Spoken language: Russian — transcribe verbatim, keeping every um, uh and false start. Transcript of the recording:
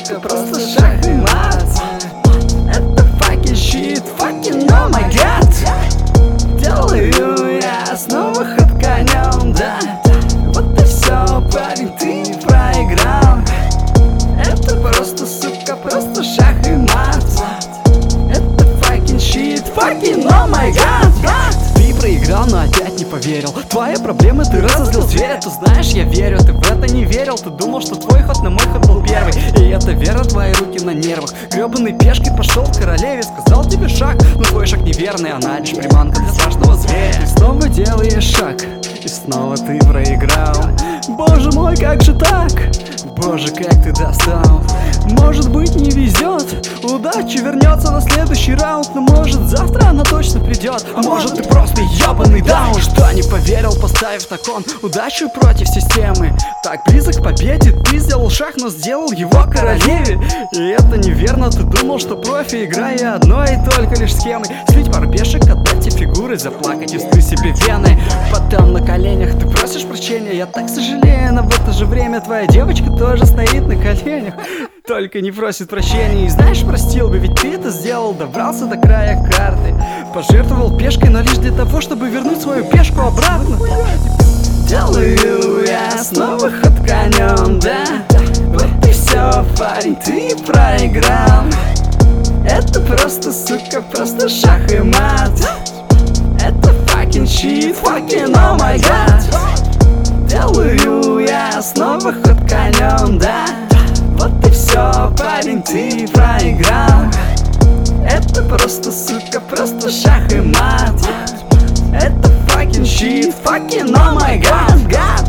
сука, просто шах и мат. Это fucking shit, fucking oh my god. Делаю я снова ход конем, да. Вот и все, парень, ты проиграл. Это просто, сука, просто шах и мат. Это fucking shit, fucking oh my god. Ты проиграл, но опять не поверил. Твои проблемы, ты разозлил зверя. Ты знаешь, я верю, ты в это не верил. Ты думал, что твой ход на мой ход был первый. И это вера, твои руки на нервах. Гребаной пешкой пошел к королеве. Сказал тебе шаг, но твой шаг неверный. Она лишь приманка для страшного зверя. И снова делаешь шаг, и снова ты проиграл. Боже мой, как же так? Боже, как ты достал. Может быть, не везет, удача вернется на следующий раунд. Но может завтра она точно придет. А может ты просто ебаный даун, что не поверил, поставив на кон удачу против системы. Так близок к победе, ты сделал шаг, но сделал его королеве. И это неверно, ты думал, что профи, играя одной и только лишь схемой. Слить пару пешек, отдать тебе фигуры, заплакать и вскрыть себе вены. Потом на коленях ты просишь прощения, я так сожалею. Но в это же время твоя девочка тоже стоит на коленях, только не просит прощения. И знаешь, простил бы, ведь ты это сделал. Добрался до края карты, пожертвовал пешкой, но лишь для того, чтобы вернуть свою пешку обратно. Делаю я снова ход конем, да. Вот и все, парень, ты проиграл. Это просто, сука, просто шах и мат. Это fucking shit, fucking oh my god. Делаю я снова ход конем, да. Вот и все, парень, ты проиграл. Это просто, сука, просто шах и мат. Это fucking shit, fucking oh my god, god.